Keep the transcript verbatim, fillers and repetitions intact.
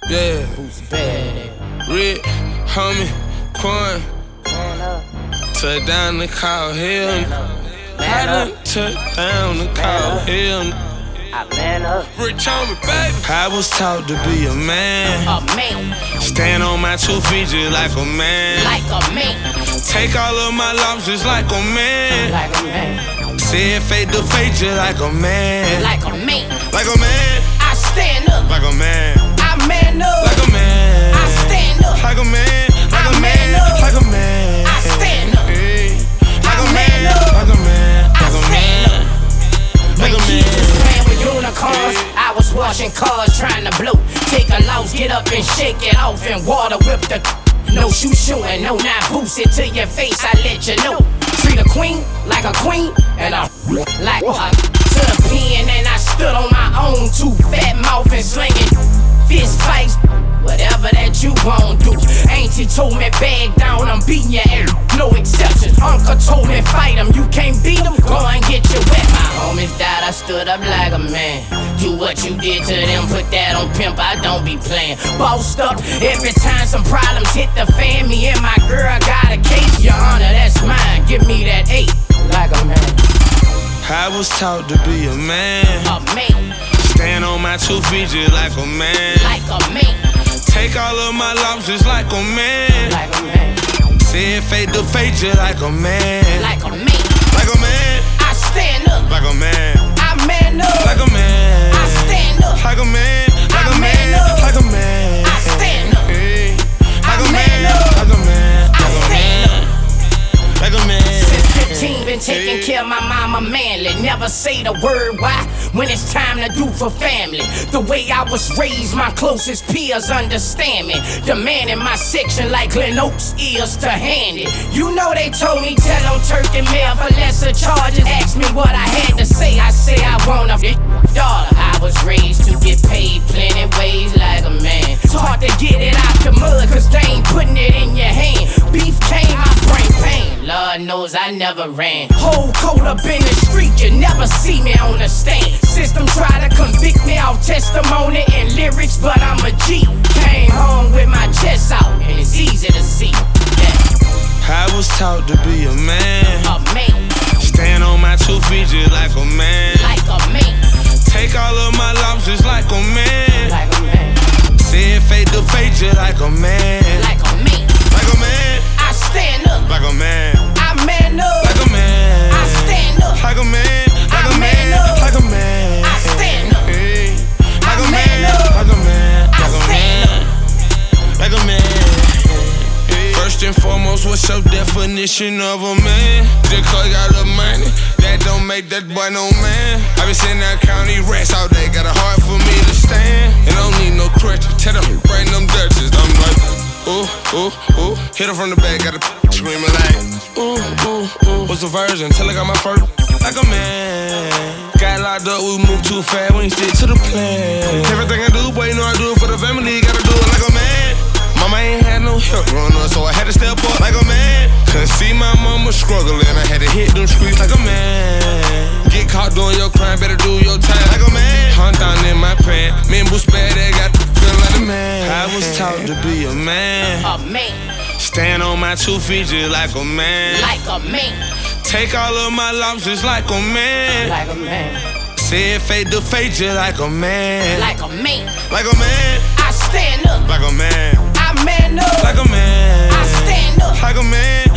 Yeah. Who's bad? Red, homie, Quan. Touch down the call, hell. I done touch down the call, hell. I man up. Rich homie, baby. I was taught to be a man. A man. Stand on my two feet just like a man. Like a man. Take all of my losses like a man. Like a man. Say it fade to fade just like a man. Like a man. Like a man. I stand up. Like a man. I man up. Like a man. I stand up. Like a man. Like I a man man. up. Like a man. I stand up. Hey. Like I a man man. up. Like a man. I Like a stand man. When Like a kids was man. playing with unicorns, I was washing cars trying to blow. Take a loss, get up and shake it off and water whip the. No shoe shooting, no not boost it to your face, I let you know. Treat a queen like a queen, and I like a to the pen, and I stood on my own two fat mouth and slinging fist fights. Whatever that you won't do. Auntie told me bag down, I'm beating your ass, no exceptions. Uncle told me fight him, you can't beat him, go and get your wet. My homies died, I stood up like a man. Do what you did to them, put that on pimp, I don't be playing. Bossed up, every time some problems hit the fan, me and my girl got a case. Your honor, that's mine, give me that eight, like a man. I was taught to be a man. A man, Stand on my two feet just like a man. like a man, Take all of my losses like a man. like a man, Say it fade to fade just like a man. like a man. Like a man. I stand up, Like a man. I man up, Like a man. I stand up, Like a man. Like I a man man. up. Like a man. I stand up, Hey. I Like a man man. up. Like a man. I Like a stand man. Like a man. Since fifteen, been taking care of my mama manly. Never say the word why when it's time to do for family. The way I was raised, my closest peers understand me. The man in my section like Glen Oaks ears to hand it. You know they told me tell them turkey mail for lesser charges. Ask me what I had to say, I say I want a daughter. I was raised to get paid plenty ways like a man. It's hard to get it out the mud cause they ain't putting it in your hand. Beef came, I bring pain. Lord knows I never ran. Whole coat up in the street, you never see me on the stand. System try to convict me off testimony and lyrics, but I'm a G. Came home with my chest out, and it's easy to see. Yeah. I was taught to be a man. A man, Stand on my two feet just like a man. like a man, Take all of my losses like a man. like a man, Say it fade to fade just like a man. like a man. Like a man. I stand up, Like a man. I man up, Like a man. I stand up, Like a man. Like I a man man. up. Like a man. I stand up, Hey. I Like a man man. up. Like a man. I Like a stand man. Like a man. Hey. First and foremost, what's your definition of a man? Just cause you got the money, that don't make that boy no man. I been sitting there county rats all day, got a heart for me to stand. And I don't need no crutches, tell them bring them Dutches. I'm like, ooh, ooh, ooh. Hit her from the back, got a screaming like, ooh, ooh, ooh. What's the version? Till I got my first like a man. Got locked up, we moved too fast, we ain't stick to the plan. Everything I do, boy, you know I do it for the family, gotta do it like a man. Mama ain't had no help growing up, so I had to step up like a man. Couldn't see my mama struggling, I had to hit them streets like a man. Get caught doing your crime, better do your time like a man. Hunt down in my pants, me and Bruce bad, they got feeling like a man. I was taught to be a man. a man, Stand on my two feet just like a man. like a man, Take all of my losses like a man. like a man, Say it fade to fade just like a man. like a man. Like a man. I stand up, Like a man. I man up, Like a man. I stand up, Like a man.